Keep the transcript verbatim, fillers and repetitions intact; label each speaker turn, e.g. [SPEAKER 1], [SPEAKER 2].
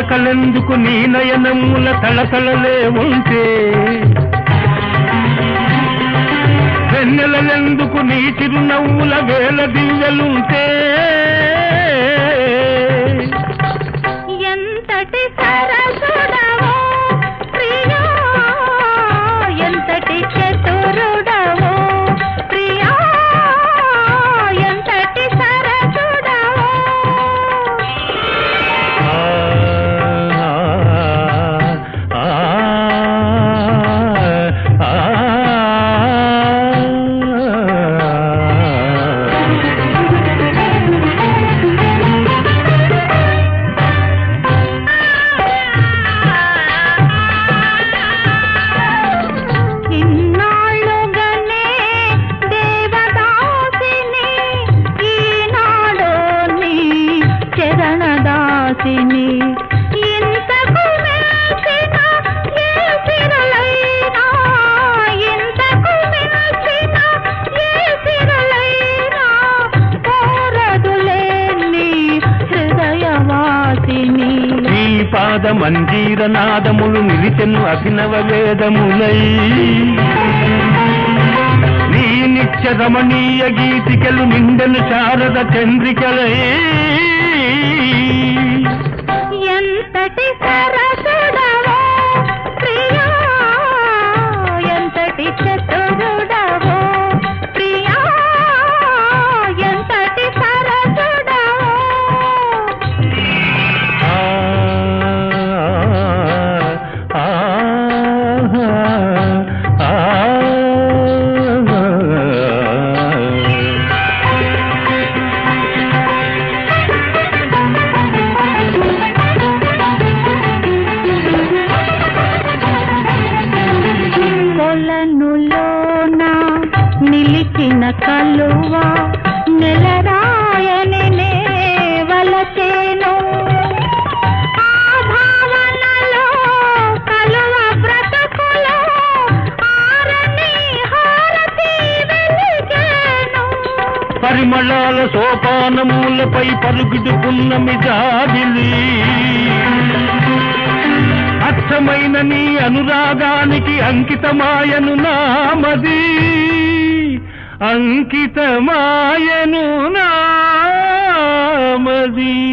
[SPEAKER 1] చురకలెందుకు నీ నయనముల తళతళలే ఉంటే, వెన్నెలెందుకు నీ చిరునవ్వుల వేల దివ్యలుంటే,
[SPEAKER 2] ఎంతటి సరసుడవో ప్రియా, ఎంతటి చతురుడవో ప్రియా, ఎంతటి సరసుడవో. ఇంతకు మెచ్చిన ఏ సిరులైనా, ఇంతకు మెచ్చిన ఏ సిరులైనా కోరదులే నీ హృదయవాసిని.
[SPEAKER 1] నీ పాద మంజీర నాదములు నిలిచెను అభినవ వేదములై, నీ నిత్య రమణీయ గీతికలు నిండెను శారద చంద్రికలై.
[SPEAKER 2] ఎంతటి సరసుడవో ప్రియా, ఎంతటి చతురుడవో ప్రియా, ఎంతటి సరసుడవో. నిలిచిన కలువ నెలరాయని నే వలచేను, ఆ భావనలో కలువ బ్రతుకులో ఆరని హారతి వెలిగేను.
[SPEAKER 1] పరిమళాల సోపానములపై పరుగుడు పున్నమి జాబిలి, అచ్చమైన నీ అనురాగానికి అంకితమాయను నామది, అంకితమాయను నామది.